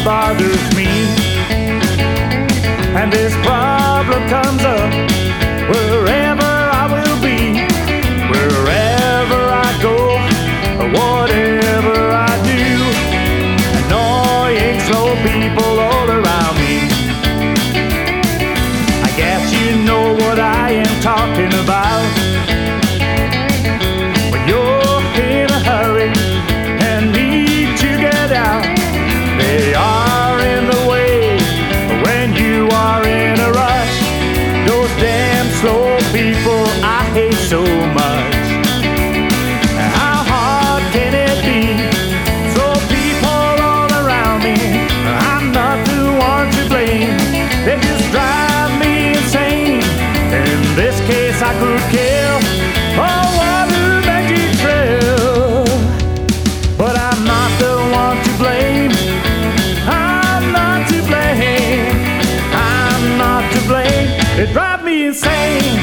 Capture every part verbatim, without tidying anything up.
bothers me. And this problem comes up wherever I will be, wherever I go, or whatever I do. Annoying slow people all around me. I guess you know what I am talking about. When you're in a hurry and need to get out, they are in the way when you are in a rush. Those damn slow people I hate so much. How hard can it be? Slow people all around me, I'm not the one to blame. They just drive me insane. In this case I could kill or want to magic trail, but I'm not the one to blame. I'm not to blame. I'm not to blame. They drive me insane.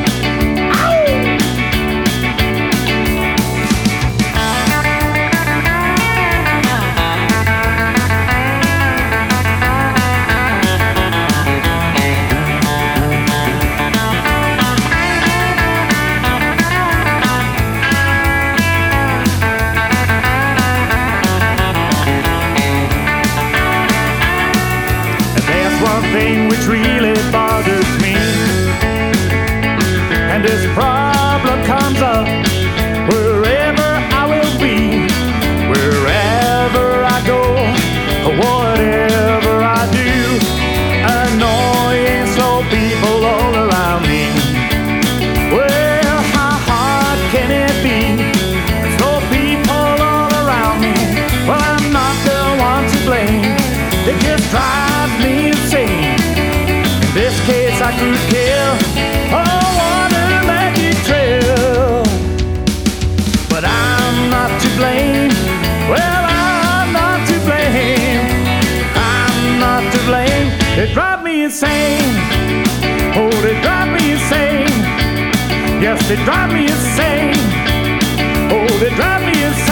One thing which really bothers me, and this problem comes up wherever I will be, wherever I go, or whatever I do. Annoying slow people all around me. Well, how hard can it be? Slow people all around me. Well, I'm not the one to blame. They just drive me insane. In this case I could kill or want a magic trail, but I'm not to blame. Well, I'm not to blame. I'm not to blame. They drive me insane. Oh, they drive me insane. Yes, they drive me insane. Oh, they drive me insane.